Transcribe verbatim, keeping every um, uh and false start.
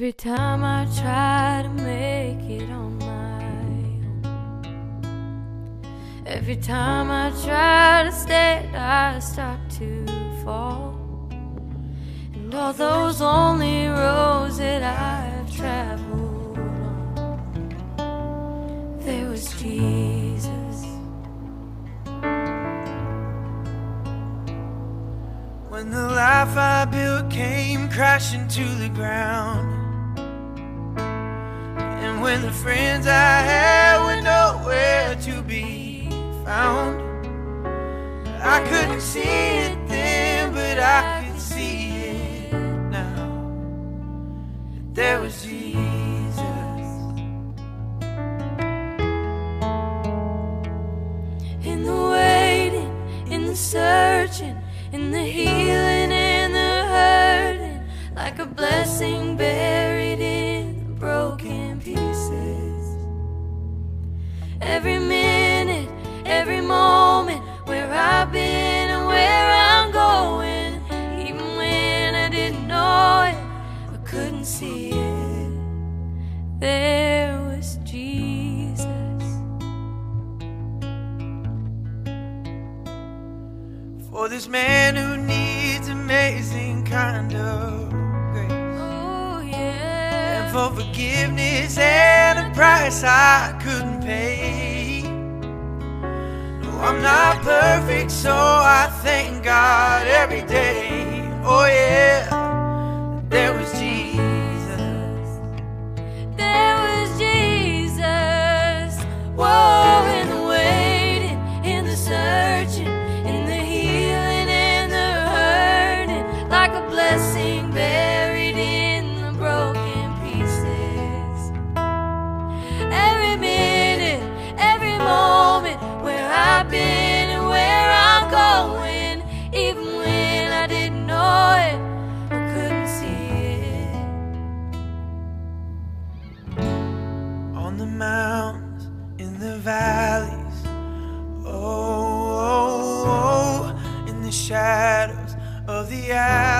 Every time I try to make it on my own, every time I try to stand, I start to fall. And all those lonely roads that I've traveled on, there was Jesus. When the life I built came crashing to the ground, and when the friends I had were nowhere to be found, I couldn't see it then, but I can see it now. There was Jesus. In the waiting, in the searching, in the healing and the hurting, like a blessing buried in the broken pieces. Every minute, every moment, where I've been and where I'm going, even when I didn't know it, I couldn't see it, there was Jesus. For this man who needs amazing kind of grace, Oh yeah. and for forgiveness and a price I couldn't pay. No, I'm not perfect, so I thank God every day. Oh yeah, there was Jesus. There was Jesus. Whoa, in the waiting, in the searching, in the healing and the hurting, like a blessing buried in the broken pieces. Every minute, every moment, where I've been and where I'm going, even when I didn't know it, I couldn't see it. On the mountains, in the valleys, oh, oh, oh, in the shadows of the